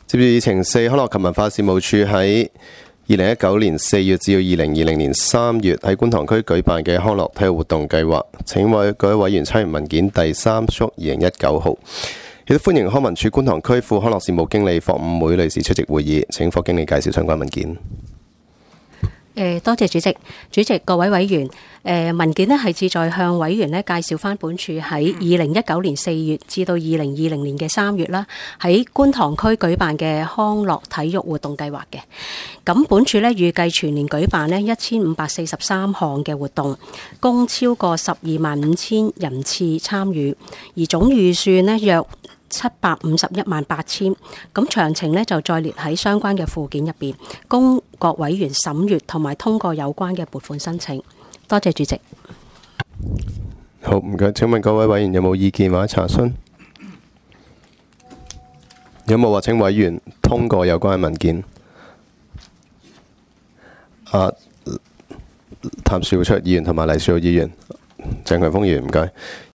接住議程4，康樂及文化事務處喺2019年4月至到2020年3月喺觀塘區舉辦嘅康樂體育活動計劃，請各位委員參閱文件第3束2019號。亦都歡迎康文署觀塘區副康樂事務經理霍五梅女士出席會議，請霍經理介紹相關文件。 多謝主席。主席、各位委員，文件呢係旨在向委員呢介紹翻本署喺2019年4月至到2020年嘅3月啦，喺觀塘區舉辦嘅康樂體育活動計劃嘅。咁本署呢預計全年舉辦呢1543項嘅活動，共超過125000人次參與，而總預算呢約7518000，咁詳情呢就再列喺相關嘅附件入邊，供各委員審閱同埋通過有關嘅撥款申請。多謝主席。 好，唔該。請問各位委員有冇意見或者查詢？有冇話請委員通過有關嘅文件？譚兆出議員同埋黎兆議員、鄭強峰議員，唔該。